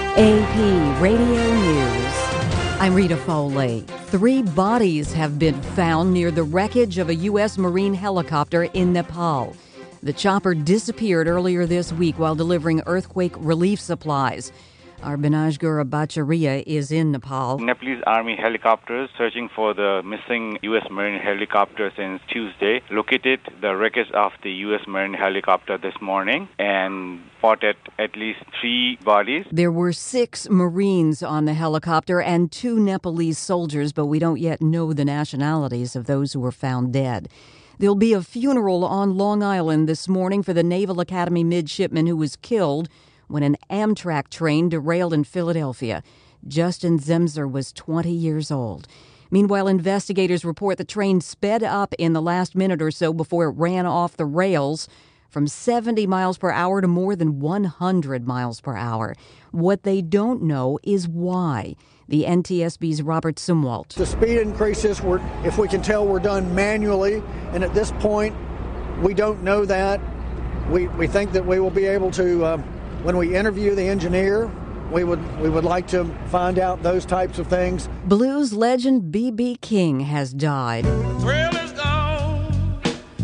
AP Radio News. I'm Rita Foley. 3 bodies have been found near the wreckage of a U.S. Marine helicopter in Nepal. The chopper disappeared earlier this week while delivering earthquake relief supplies. Our Binajgura Bhattacharya is in Nepal. Nepalese Army helicopters searching for the missing U.S. Marine helicopter since Tuesday located the wreckage of the U.S. Marine helicopter this morning and spotted at least 3 bodies. There were 6 Marines on the helicopter and 2 Nepalese soldiers, but we don't yet know the nationalities of those who were found dead. There'll be a funeral on Long Island this morning for the Naval Academy midshipman who was killed when an Amtrak train derailed in Philadelphia. Justin Zemser was 20 years old. Meanwhile, investigators report the train sped up in the last minute or so before it ran off the rails from 70 miles per hour to more than 100 miles per hour. What they don't know is why. The NTSB's Robert Sumwalt. The speed increases, if we can tell, we're done manually, and at this point, we don't know that. We think that we will be able to, when we interview the engineer, we would like to find out those types of things. Blues legend B.B. King has died. Thrill is gone.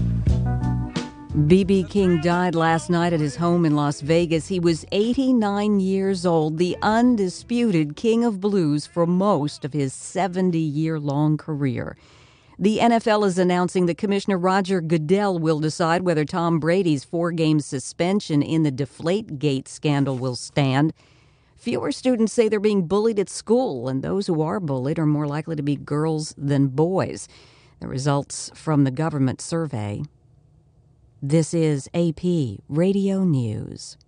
B.B. King died last night at his home in Las Vegas. He was 89 years old, the undisputed king of blues for most of his 70-year-long career. The NFL is announcing that Commissioner Roger Goodell will decide whether Tom Brady's 4-game suspension in the Deflategate scandal will stand. Fewer students say they're being bullied at school, and those who are bullied are more likely to be girls than boys. The results from the government survey. This is AP Radio News.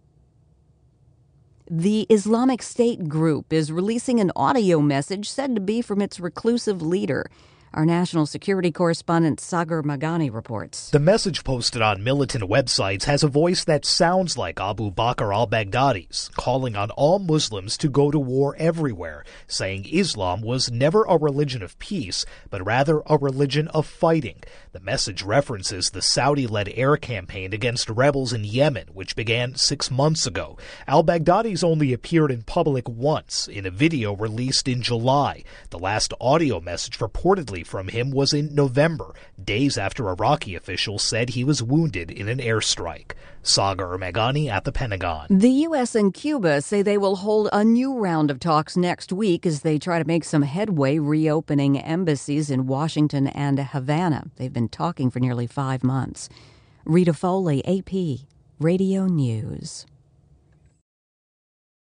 The Islamic State group is releasing an audio message said to be from its reclusive leader. Our national security correspondent Sagar Magani reports. The message posted on militant websites has a voice that sounds like Abu Bakr al-Baghdadi's, calling on all Muslims to go to war everywhere, saying Islam was never a religion of peace, but rather a religion of fighting. The message references the Saudi-led air campaign against rebels in Yemen, which began 6 months ago. Al-Baghdadi's only appeared in public once, in a video released in July. The last audio message reportedly from him was in November, days after Iraqi officials said he was wounded in an airstrike. Sagar Magani at the Pentagon. The U.S. and Cuba say they will hold a new round of talks next week as they try to make some headway reopening embassies in Washington and Havana. They've been talking for nearly 5 months. Rita Foley, AP Radio News.